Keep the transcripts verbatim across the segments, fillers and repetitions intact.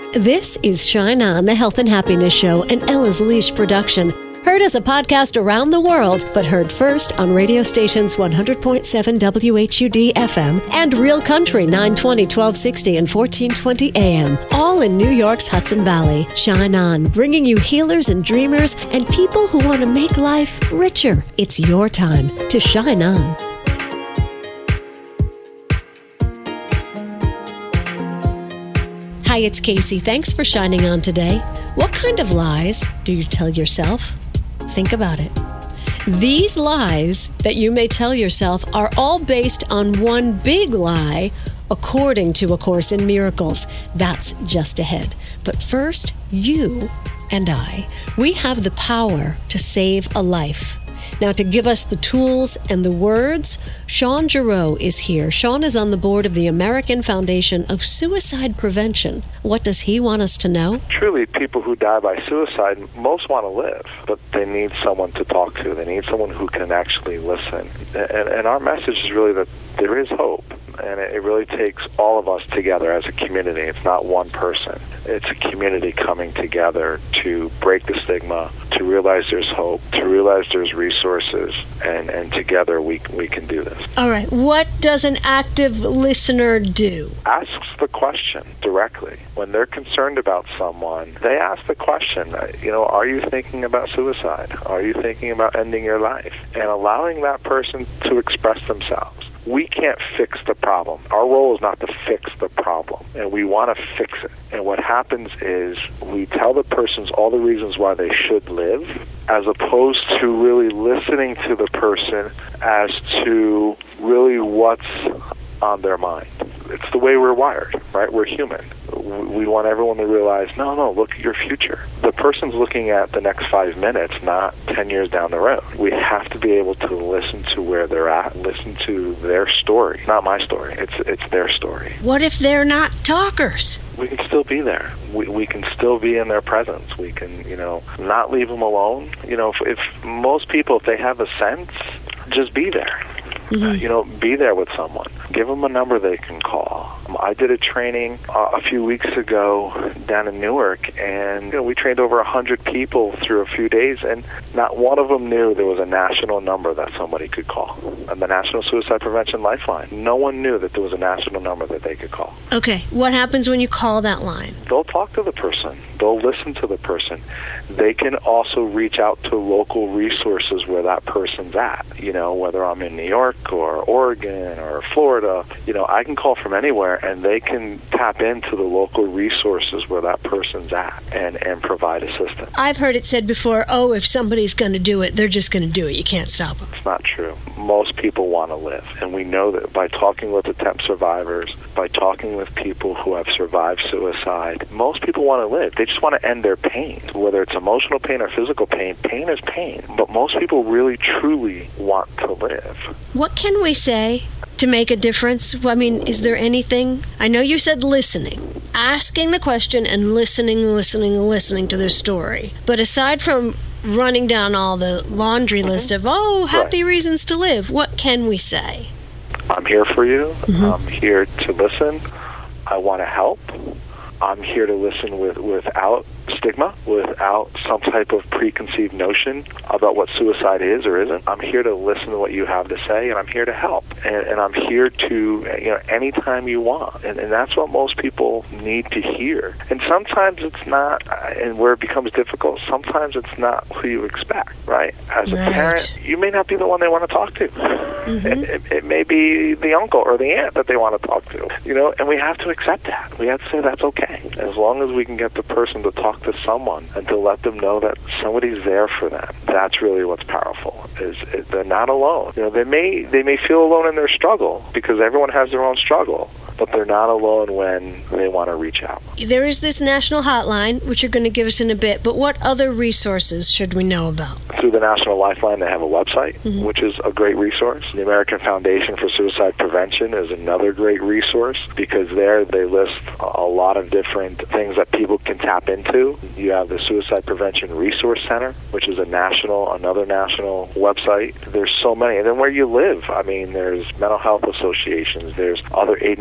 This is Shine On, the Health and Happiness Show, an Ella's Leash production. Heard as a podcast around the world, but heard first on radio stations one hundred point seven W H U D F M and Real Country nine twenty, twelve sixty, and fourteen twenty A M, all in New York's Hudson Valley. Shine On, bringing you healers and dreamers and people who want to make life richer. It's your time to shine on. Hi, it's Casey. Thanks for shining on today. What kind of lies do you tell yourself? Think about it. These lies that you may tell yourself are all based on one big lie, according to A Course in Miracles. That's just ahead. But first, you and I, we have the power to save a life. Now, to give us the tools and the words, Sean Giroux is here. Sean is on the board of the American Foundation of Suicide Prevention. What does he want us to know? Truly, people who die by suicide, most want to live, but they need someone to talk to. They need someone who can actually listen. And, and our message is really that there is hope. And it really takes all of us together as a community. It's not one person. It's a community coming together to break the stigma, to realize there's hope, to realize there's resources, and, and together we we can do this. All right. What does an active listener do? Asks the question directly. When they're concerned about someone, they ask the question, you know, are you thinking about suicide? Are you thinking about ending your life? And allowing that person to express themselves. We can't fix the problem. Our role is not to fix the problem, and we want to fix it. And what happens is we tell the persons all the reasons why they should live, as opposed to really listening to the person as to really what's on their mind. It's the way we're wired, right? We're human. We want everyone to realize, no, no, look at your future. The person's looking at the next five minutes, not ten years down the road. We have to be able to listen to where they're at, listen to their story. Not my story. It's it's their story. What if they're not talkers? We can still be there. We we can still be in their presence. We can, you know, not leave them alone. You know, if, if most people, if they have a sense, just be there. Mm-hmm. Uh, you know, be there with someone. Give them a number they can call. Um, I did a training uh, a few weeks ago down in Newark, and you know, we trained over one hundred people through a few days, and not one of them knew there was a national number that somebody could call. And the National Suicide Prevention Lifeline. No one knew that there was a national number that they could call. Okay, what happens when you call that line? They'll talk to the person. They'll listen to the person. They can also reach out to local resources where that person's at. You know, whether I'm in New York or Oregon or Florida, you know, I can call from anywhere, and they can tap into the local resources where that person's at and, and provide assistance. I've heard it said before, oh, if somebody's going to do it, they're just going to do it. You can't stop them. It's not true. Most people want to live, and we know that by talking with attempt survivors, by talking with people who have survived suicide, most people want to live. They just want to end their pain, whether it's emotional pain or physical pain. Pain is pain, but most people really, truly want to live. What can we say to make a difference? I mean, is there anything? I know you said listening, asking the question and listening, listening, listening to their story. But aside from running down all the laundry mm-hmm. list of, oh, happy right. reasons to live, what can we say? I'm here for you. Mm-hmm. I'm here to listen. I want to help. I'm here to listen with, without stigma, without some type of preconceived notion about what suicide is or isn't. I'm here to listen to what you have to say, and I'm here to help. And, and I'm here to, you know, anytime you want. And, and that's what most people need to hear. And sometimes it's not, and where it becomes difficult, sometimes it's not who you expect, right? As a right. parent, you may not be the one they want to talk to. Mm-hmm. It, it, it may be the uncle or the aunt that they want to talk to, you know, and we have to accept that. We have to say that's okay. As long as we can get the person to talk to someone and to let them know that somebody's there for them, that's really what's powerful. Is, is they're not alone. You know, they may they may feel alone in their struggle because everyone has their own struggle, but they're not alone when they want to reach out. There is this national hotline, which you're going to give us in a bit, but what other resources should we know about? Through the National Lifeline, they have a website, mm-hmm. which is a great resource. The American Foundation for Suicide Prevention is another great resource because there they list a lot of different things that people can tap into. You have the Suicide Prevention Resource Center, which is a national, another national website. There's so many. And then where you live, I mean, there's mental health associations, there's other agencies that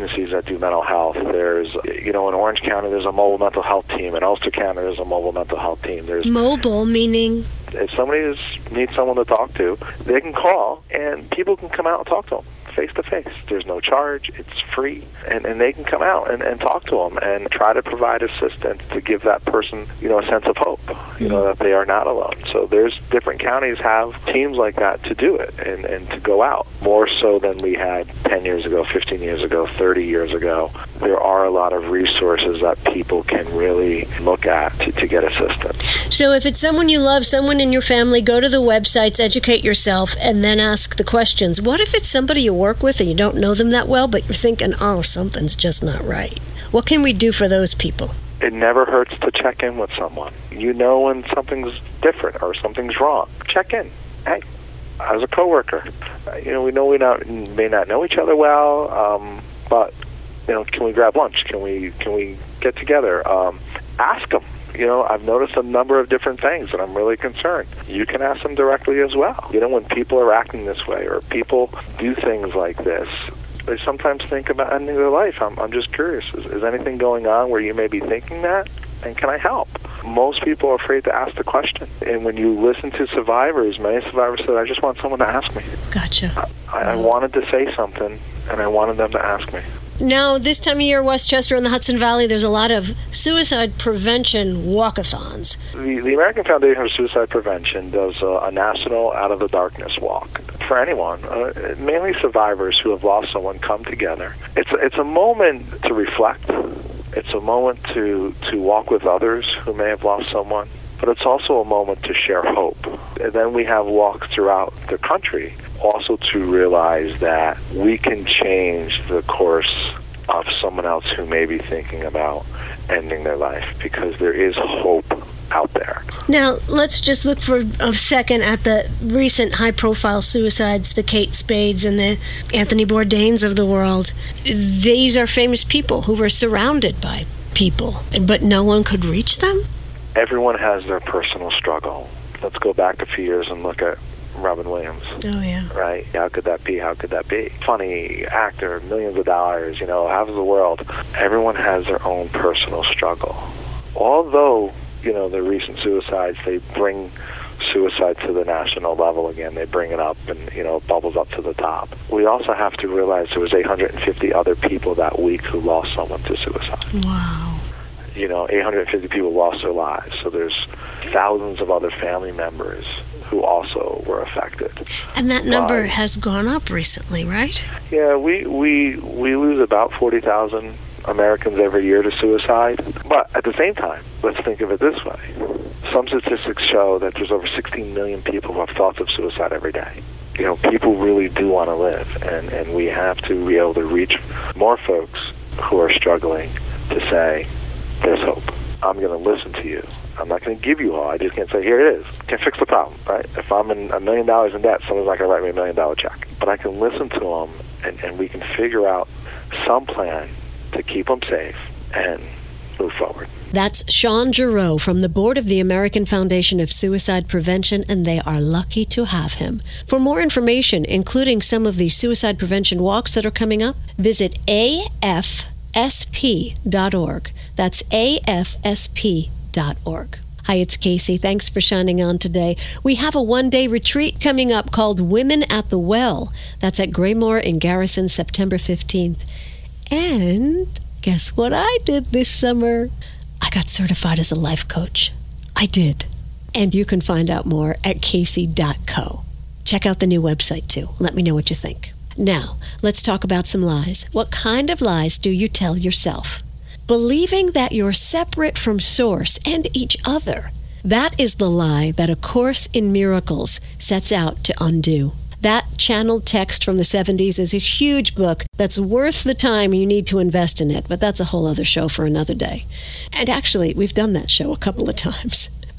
do mental health. There's, you know, in Orange County, there's a mobile mental health team. In Ulster County, there's a mobile mental health team. There's mobile, meaning? If somebody is, needs someone to talk to, they can call, and people can come out and talk to them face to face. There's no charge. It's free. And, and they can come out and, and talk to them and try to provide assistance to give that person, you know, a sense of hope, you know, that they are not alone. So there's different counties have teams like that to do it and, and to go out more so than we had ten years ago, fifteen years ago, thirty years ago. There are a lot of resources that people can really look at to, to get assistance. So if it's someone you love, someone in your family, go to the websites, educate yourself, and then ask the questions. What if it's somebody you work with and you don't know them that well, but you're thinking, oh, something's just not right? What can we do for those people? It never hurts to check in with someone. You know when something's different or something's wrong. Check in. Hey, as a coworker, you know, we know we not, may not know each other well, um, but you know, can we grab lunch? Can we can we get together? Um, ask them. You know, I've noticed a number of different things, and I'm really concerned. You can ask them directly as well. You know, when people are acting this way or people do things like this, they sometimes think about ending their life. I'm, I'm just curious. Is, is anything going on where you may be thinking that? And can I help? Most people are afraid to ask the question. And when you listen to survivors, many survivors said, I just want someone to ask me. Gotcha. I, I wanted to say something, and I wanted them to ask me. Now, this time of year, Westchester and the Hudson Valley, there's a lot of suicide prevention walkathons. The, the American Foundation for Suicide Prevention does a, a national Out of the Darkness walk. For anyone, uh, mainly survivors who have lost someone, come together. It's a, it's a moment to reflect. It's a moment to, to walk with others who may have lost someone. But it's also a moment to share hope. And then we have walks throughout the country also to realize that we can change the course of someone else who may be thinking about ending their life, because there is hope out there. Now, let's just look for a second at the recent high-profile suicides, the Kate Spades and the Anthony Bourdains of the world. These are famous people who were surrounded by people, but no one could reach them? Everyone has their personal struggle. Let's go back a few years and look at Robin Williams. Oh, yeah. Right? How could that be? How could that be? Funny actor, millions of dollars, you know, half of the world. Everyone has their own personal struggle. Although, you know, the recent suicides, they bring suicide to the national level again. They bring it up and, you know, it bubbles up to the top. We also have to realize there was eight hundred fifty other people that week who lost someone to suicide. Wow. You know, eight hundred fifty people lost their lives. So there's thousands of other family members who also were affected. And that number by, has gone up recently, right? Yeah, we we we lose about forty thousand Americans every year to suicide. But at the same time, let's think of it this way. Some statistics show that there's over sixteen million people who have thoughts of suicide every day. You know, people really do want to live, and, and we have to be able to reach more folks who are struggling to say, there's hope. I'm going to listen to you. I'm not going to give you all. I just can't say, here it is. Can't fix the problem, right? If I'm in a million dollars in debt, someone's not going to write me a million dollar check. But I can listen to them, and, and we can figure out some plan to keep them safe and move forward. That's Sean Giroux from the Board of the American Foundation of Suicide Prevention, and they are lucky to have him. For more information, including some of the suicide prevention walks that are coming up, visit A F S P dot org. That's A F S P dot org. Hi, it's Casey. Thanks for shining on today. We have a one-day retreat coming up called Women at the Well. That's at Graymore in Garrison, September fifteenth. And guess what I did this summer? I got certified as a life coach. I did. And you can find out more at casey dot co. Check out the new website, too. Let me know what you think. Now, let's talk about some lies. What kind of lies do you tell yourself? Believing that you're separate from Source and each other. That is the lie that A Course in Miracles sets out to undo. That channeled text from the seventies is a huge book that's worth the time you need to invest in it, but that's a whole other show for another day. And actually, we've done that show a couple of times.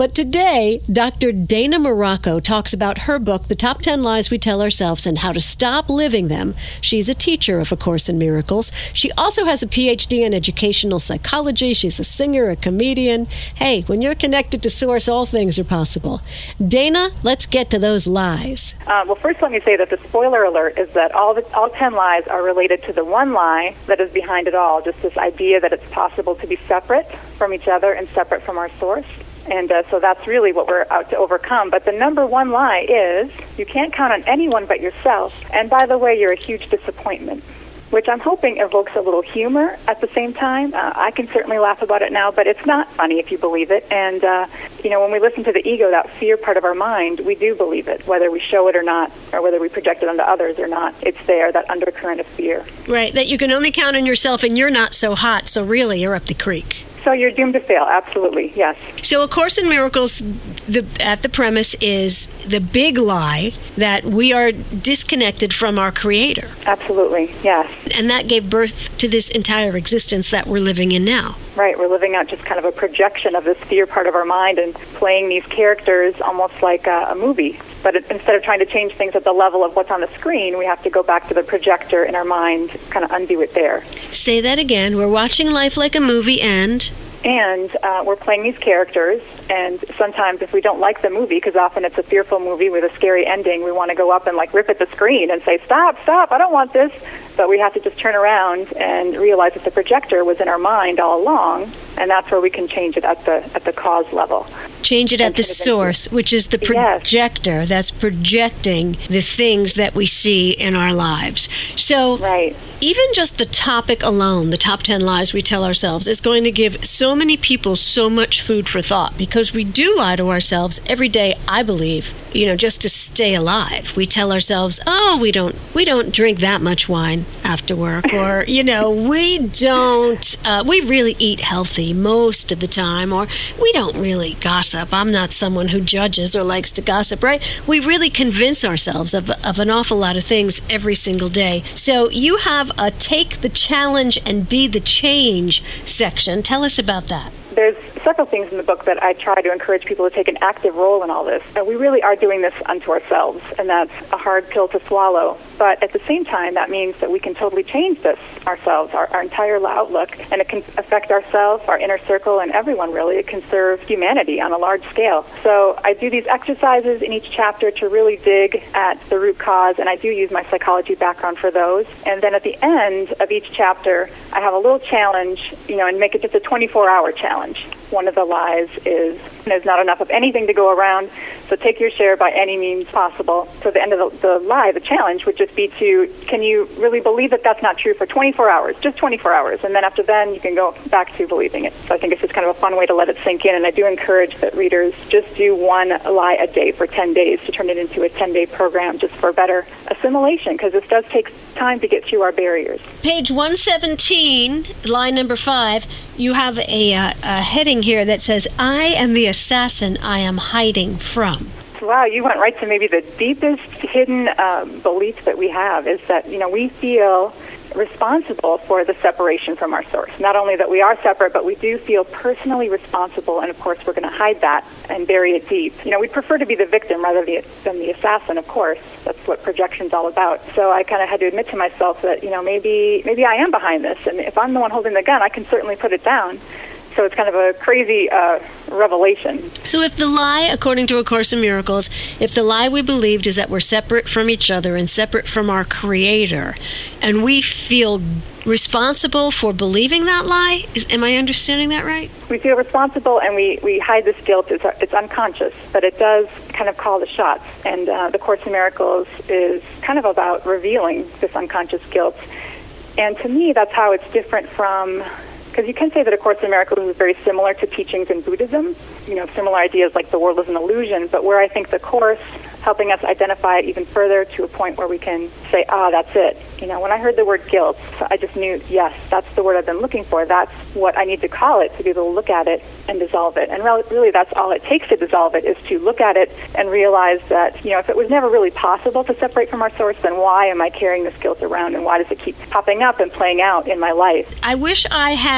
But today, Doctor Dana Morocco talks about her book, The Top ten Lies We Tell Ourselves and How to Stop Living Them. She's a teacher of A Course in Miracles. She also has a P H D in educational psychology. She's a singer, a comedian. Hey, when you're connected to Source, all things are possible. Dana, let's get to those lies. Uh, well, first let me say that the spoiler alert is that all the, all ten lies are related to the one lie that is behind it all, just this idea that it's possible to be separate from each other and separate from our source. And uh, so that's really what we're out to overcome. But the number one lie is you can't count on anyone but yourself. And by the way, you're a huge disappointment, which I'm hoping evokes a little humor at the same time. Uh, I can certainly laugh about it now, but it's not funny if you believe it. And, uh, you know, when we listen to the ego, that fear part of our mind, we do believe it, whether we show it or not, or whether we project it onto others or not. It's there, that undercurrent of fear. Right, that you can only count on yourself and you're not so hot, so really you're up the creek. So you're doomed to fail, absolutely, yes. So A Course in Miracles, the, at the premise is the big lie that we are disconnected from our Creator. Absolutely, yes. And that gave birth to this entire existence that we're living in now. Right, we're living out just kind of a projection of this fear part of our mind and playing these characters almost like a, a movie. But it, instead of trying to change things at the level of what's on the screen, we have to go back to the projector in our mind, kind of undo it there. Say that again. We're watching life like a movie and... And uh, we're playing these characters, and sometimes if we don't like the movie, because often it's a fearful movie with a scary ending, we want to go up and like rip at the screen and say, stop, stop, I don't want this. But we have to just turn around and realize that the projector was in our mind all along, and that's where we can change it at the at the cause level. Change it at the source, which is the projector yes. that's projecting the things that we see in our lives. So right. even just the topic alone, the top ten lies we tell ourselves, is going to give so many people so much food for thought, because we do lie to ourselves every day, I believe, you know, just to stay alive. We tell ourselves, oh, we don't we don't drink that much wine after work, or, you know, we don't, uh, we really eat healthy most of the time, or we don't really gossip. I'm not someone who judges or likes to gossip, right? We really convince ourselves of, of an awful lot of things every single day. So you have a Take the Challenge and Be the Change section. Tell us about that. There's several things in the book that I try to encourage people to take an active role in all this. And we really are doing this unto ourselves, and that's a hard pill to swallow. But at the same time, that means that we can totally change this ourselves, our, our entire outlook, and it can affect ourselves, our inner circle, and everyone, really. It can serve humanity on a large scale. So I do these exercises in each chapter to really dig at the root cause, and I do use my psychology background for those. And then at the end of each chapter, I have a little challenge, you know, and make it just a twenty-four hour challenge. One of the lies is there's not enough of anything to go around, so take your share by any means possible. So the end of the, the lie, the challenge, would just be to, can you really believe that that's not true for twenty-four hours, just twenty-four hours, and then after then you can go back to believing it. So I think it's just kind of a fun way to let it sink in, and I do encourage that readers just do one lie a day for ten days to turn it into a ten-day program just for better assimilation, because this does take time to get through our barriers. Page one seventeen, line number five, you have a, uh, a heading here that says, I am the assassin I am hiding from. Wow, you went right to maybe the deepest hidden uh, belief that we have, is that, you know, we feel responsible for the separation from our source. Not only that we are separate, but we do feel personally responsible, and of course we're going to hide that and bury it deep. You know, we prefer to be the victim rather than the assassin, of course. That's what projection's all about. So I kind of had to admit to myself that, you know, maybe maybe I am behind this, and if I'm the one holding the gun, I can certainly put it down. So it's kind of a crazy uh, revelation. So if the lie, according to A Course in Miracles, if the lie we believed is that we're separate from each other and separate from our Creator, and we feel responsible for believing that lie, is, am I understanding that right? We feel responsible, and we, we hide this guilt. It's, it's unconscious, but it does kind of call the shots. And uh, the Course in Miracles is kind of about revealing this unconscious guilt. And to me, that's how it's different from... Because you can say that A Course in Miracles is very similar to teachings in Buddhism, you know, similar ideas like the world is an illusion, but where I think the Course helping us identify it even further to a point where we can say, ah, that's it. You know, when I heard the word guilt, I just knew, yes, that's the word I've been looking for. That's what I need to call it to be able to look at it and dissolve it. And really, that's all it takes to dissolve it, is to look at it and realize that, you know, if it was never really possible to separate from our source, then why am I carrying this guilt around, and why does it keep popping up and playing out in my life? I wish I had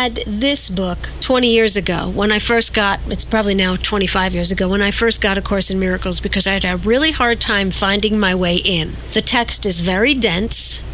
had this book twenty years ago when I first got, it's probably now twenty-five years ago, when I first got A Course in Miracles, because I had a really hard time finding my way in. The text is very dense.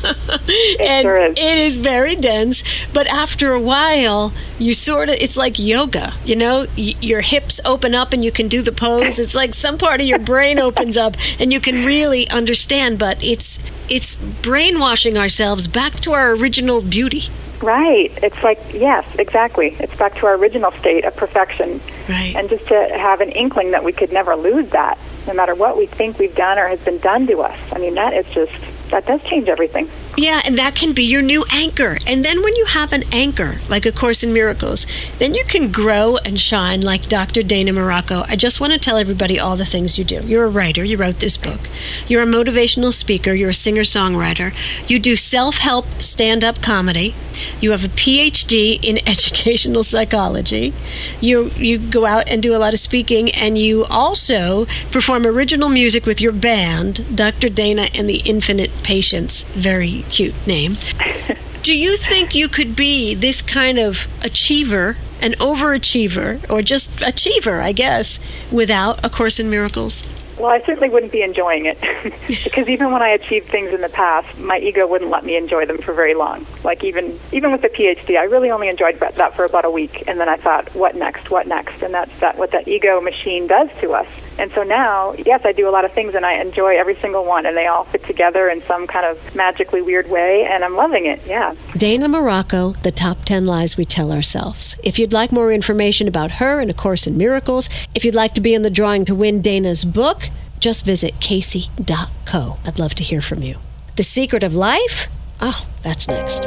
It and sure is. It is very dense, but after a while, you sort of, it's like yoga, you know? Y- your hips open up and you can do the pose. It's like some part of your brain opens up and you can really understand, but it's it's brainwashing ourselves back to our original beauty. Right. It's like, yes, exactly. It's back to our original state of perfection. Right. And just to have an inkling that we could never lose that, no matter what we think we've done or has been done to us. I mean, that is just, that does change everything. Yeah, and that can be your new anchor. And then when you have an anchor, like A Course in Miracles, then you can grow and shine like Doctor Dana Marocco. I just want to tell everybody all the things you do. You're a writer. You wrote this book. You're a motivational speaker. You're a singer-songwriter. You do self-help stand-up comedy. You have a P H D in educational psychology. You you go out and do a lot of speaking, and you also perform original music with your band, Doctor Dana and the Infinite Patience. Very cute name. Do you think you could be this kind of achiever, an overachiever, or just achiever, I guess, without A Course in Miracles? Well, I certainly wouldn't be enjoying it because even when I achieved things in the past, my ego wouldn't let me enjoy them for very long. Like even even with the P H D, I really only enjoyed that for about a week, and then I thought, what next, what next? And that's that what that ego machine does to us. And so now, yes, I do a lot of things, and I enjoy every single one, and they all fit together in some kind of magically weird way, and I'm loving it, yeah. Dana Marocco, The Top ten Lies We Tell Ourselves. If you'd like more information about her and A Course in Miracles, if you'd like to be in the drawing to win Dana's book, just visit Casey dot co. I'd love to hear from you. The Secret of Life? Oh, that's next.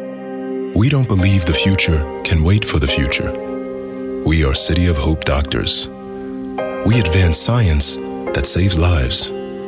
We don't believe the future can wait for the future. We are City of Hope doctors. We advance science that saves lives.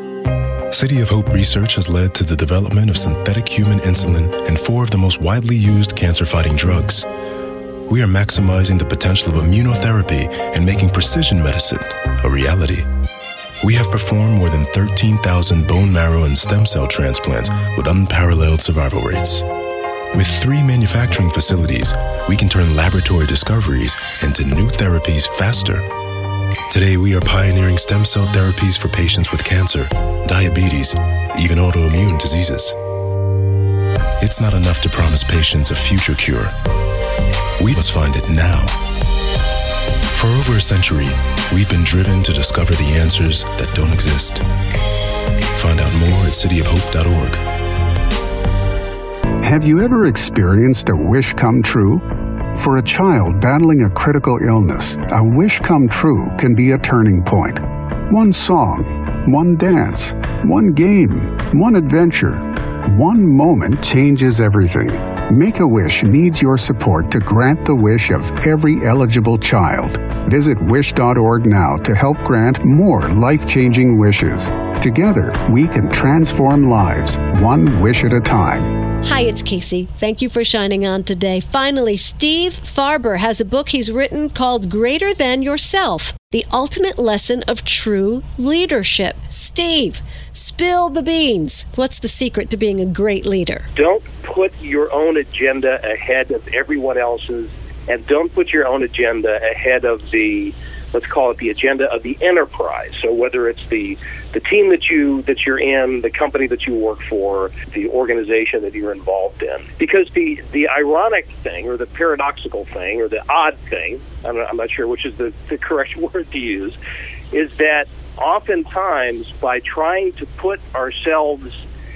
City of Hope research has led to the development of synthetic human insulin and four of the most widely used cancer-fighting drugs. We are maximizing the potential of immunotherapy and making precision medicine a reality. We have performed more than thirteen thousand bone marrow and stem cell transplants with unparalleled survival rates. With three manufacturing facilities, we can turn laboratory discoveries into new therapies faster. Today, we are pioneering stem cell therapies for patients with cancer, diabetes, even autoimmune diseases. It's not enough to promise patients a future cure. We must find it now. For over a century, we've been driven to discover the answers that don't exist. Find out more at city of hope dot org. Have you ever experienced a wish come true? For a child battling a critical illness, a wish come true can be a turning point. One song, one dance, one game, one adventure, one moment changes everything. Make-A-Wish needs your support to grant the wish of every eligible child. Visit wish dot org now to help grant more life-changing wishes. Together, we can transform lives, one wish at a time. Hi, it's Casey. Thank you for shining on today. Finally, Steve Farber has a book he's written called Greater Than Yourself, The Ultimate Lesson of True Leadership. Steve, spill the beans. What's the secret to being a great leader? Don't put your own agenda ahead of everyone else's, and don't put your own agenda ahead of the, let's call it the agenda of the enterprise. So whether it's the the team that you that you're in, the company that you work for, the organization that you're involved in. Because the the ironic thing, or the paradoxical thing, or the odd thing, I'm not, I'm not sure which is the, the correct word to use, is that oftentimes by trying to put ourselves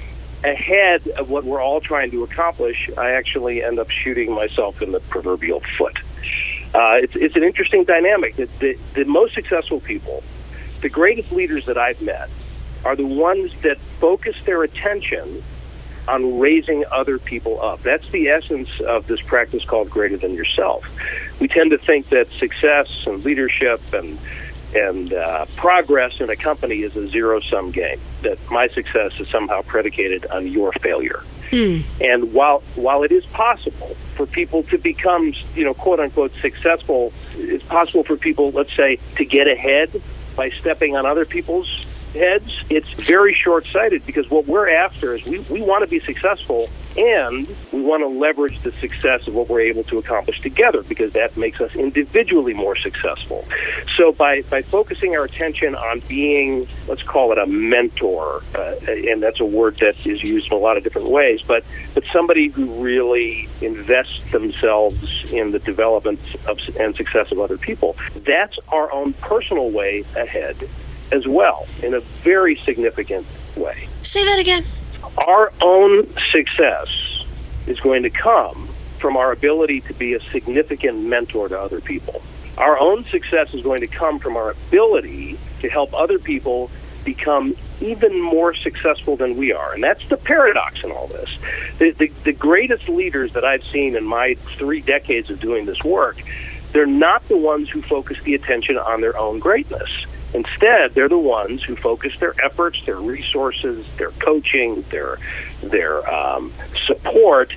ahead of what we're all trying to accomplish, I actually end up shooting myself in the proverbial foot. Uh, it's, it's an interesting dynamic. The, the, the most successful people, the greatest leaders that I've met, are the ones that focus their attention on raising other people up. That's the essence of this practice called Greater Than Yourself. We tend to think that success and leadership and and uh, progress in a company is a zero-sum game, that my success is somehow predicated on your failure. Hmm. And while while it is possible for people to become, you know, quote-unquote successful, it's possible for people, let's say, to get ahead by stepping on other people's heads, it's very short-sighted, because what we're after is we, we want to be successful And we want to leverage the success of what we're able to accomplish together, because that makes us individually more successful. So by, by focusing our attention on being, let's call it a mentor, uh, and that's a word that is used in a lot of different ways, but, but somebody who really invests themselves in the development of, and success of other people, that's our own personal way ahead as well, in a very significant way. Say that again. Our own success is going to come from our ability to be a significant mentor to other people. Our own success is going to come from our ability to help other people become even more successful than we are. And that's the paradox in all this. The, the, the greatest leaders that I've seen in my three decades of doing this work, they're not the ones who focus the attention on their own greatness. Instead, they're the ones who focus their efforts, their resources, their coaching, their their um, support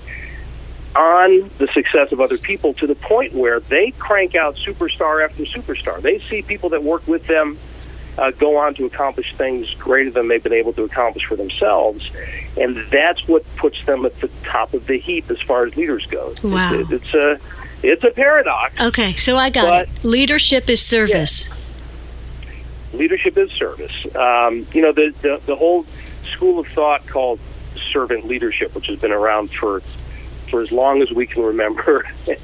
on the success of other people, to the point where they crank out superstar after superstar. They see people that work with them uh, go on to accomplish things greater than they've been able to accomplish for themselves, and that's what puts them at the top of the heap as far as leaders go. Wow. It's, it's a it's a paradox. Okay, so I got but, it. Leadership is service. Yeah. Leadership is service. Um, you know, the, the the whole school of thought called servant leadership, which has been around for for as long as we can remember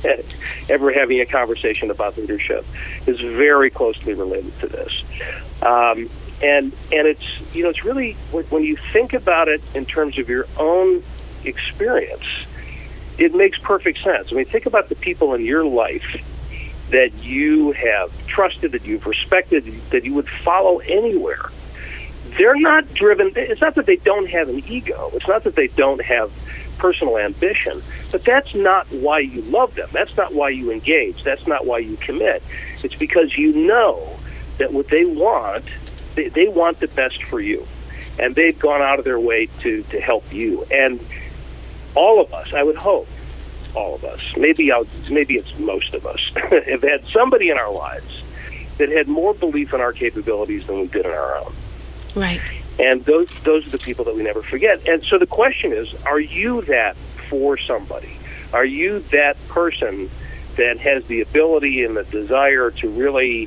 ever having a conversation about leadership, is very closely related to this. Um, and and it's you know it's really, when you think about it in terms of your own experience, it makes perfect sense. I mean, think about the people in your life that you have trusted, that you've respected, that you would follow anywhere. They're not driven. It's not that they don't have an ego. It's not that they don't have personal ambition. But that's not why you love them. That's not why you engage. That's not why you commit. It's because you know that what they want, they, they want the best for you. And they've gone out of their way to, to help you. And all of us, I would hope, all of us, maybe I'll, maybe it's most of us, have had somebody in our lives that had more belief in our capabilities than we did in our own. Right. And those those are the people that we never forget. And so the question is, are you that for somebody? Are you that person that has the ability and the desire to really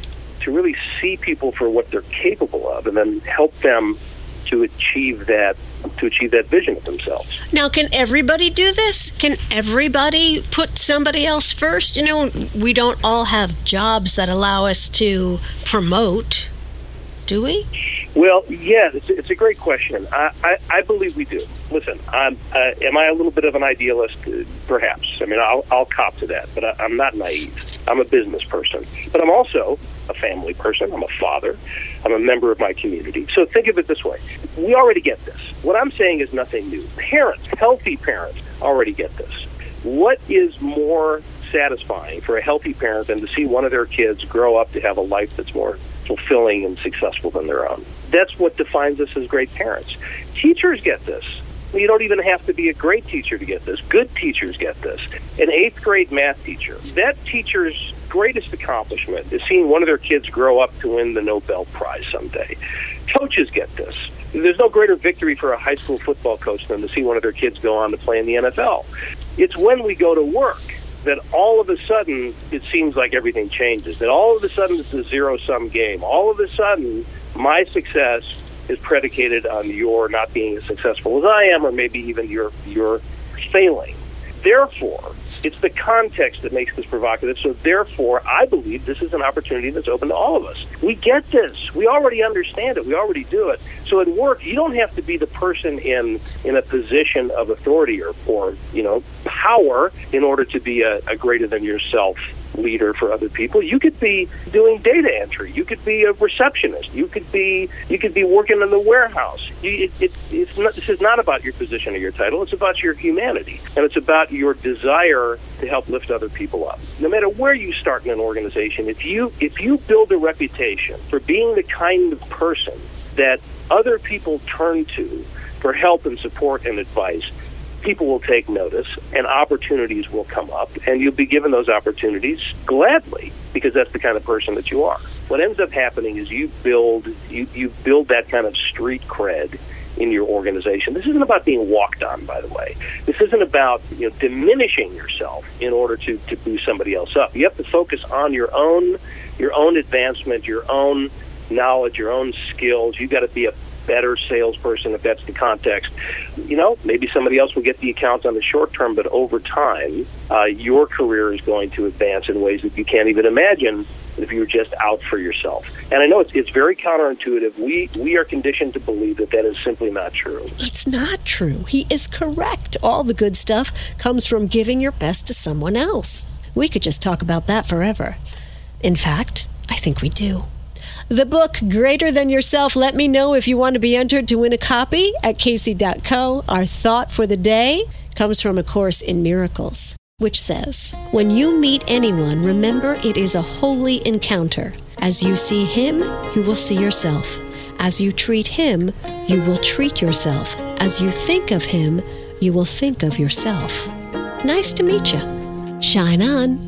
to really see people for what they're capable of, and then help them to achieve that to achieve that vision of themselves? Now, can everybody do this? Can everybody put somebody else first? You know, we don't all have jobs that allow us to promote, do we? Well, yeah, it's, it's a great question. I, I, I believe we do. Listen, I'm, uh, am I a little bit of an idealist? Uh, perhaps. I mean, I'll, I'll cop to that, but I, I'm not naive. I'm a business person. But I'm also a family person. I'm a father. I'm a member of my community. So think of it this way. We already get this. What I'm saying is nothing new. Parents, healthy parents, already get this. What is more satisfying for a healthy parent than to see one of their kids grow up to have a life that's more fulfilling and successful than their own? That's what defines us as great parents. Teachers get this. You don't even have to be a great teacher to get this. Good teachers get this. An eighth grade math teacher, that teacher's greatest accomplishment is seeing one of their kids grow up to win the Nobel Prize someday. Coaches get this. There's no greater victory for a high school football coach than to see one of their kids go on to play in the N F L. It's when we go to work that all of a sudden it seems like everything changes, that all of a sudden it's a zero-sum game. All of a sudden my success is predicated on your not being as successful as I am, or maybe even your your failing. Therefore, it's the context that makes this provocative. So therefore, I believe this is an opportunity that's open to all of us. We get this. We already understand it. We already do it. So at work, you don't have to be the person in in a position of authority or, or you know, power in order to be a, a greater than yourself leader for other people. You could be doing data entry. You could be a receptionist. You could be you could be working in the warehouse. You, it, it, it's not, this is not about your position or your title. It's about your humanity, and it's about your desire to help lift other people up. No matter where you start in an organization, if you if you build a reputation for being the kind of person that other people turn to for help and support and advice, people will take notice and opportunities will come up, and you'll be given those opportunities gladly, because that's the kind of person that you are. What ends up happening is you build you, you build that kind of street cred in your organization. This isn't about being walked on, by the way. This isn't about, you know, diminishing yourself in order to, to boost somebody else up. You have to focus on your own your own advancement, your own knowledge, your own skills. You've got to be a better salesperson if that's the context. You know, maybe somebody else will get the account on the short term, but over time, uh, your career is going to advance in ways that you can't even imagine if you're just out for yourself. And I know it's, it's very counterintuitive. We we are conditioned to believe that that is simply not true. It's not true. He is correct. All the good stuff comes from giving your best to someone else. We could just talk about that forever. In fact, I think we do. The book, Greater Than Yourself. Let me know if you want to be entered to win a copy at casey dot co. Our thought for the day comes from A Course in Miracles, which says, when you meet anyone, remember it is a holy encounter. As you see him, you will see yourself. As you treat him, you will treat yourself. As you think of him, you will think of yourself. Nice to meet you. Shine on.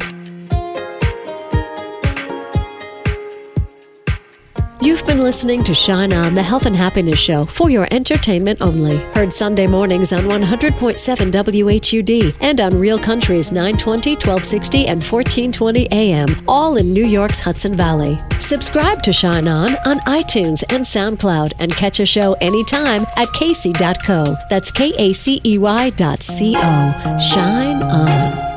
You've been listening to Shine On, the Health and Happiness Show, for your entertainment only. Heard Sunday mornings on one hundred point seven W H U D and on Real Country's nine twenty, twelve sixty, and fourteen twenty A M, all in New York's Hudson Valley. Subscribe to Shine On on iTunes and SoundCloud and catch a show anytime at casey dot co. That's K A C E Y dot C O. Shine On.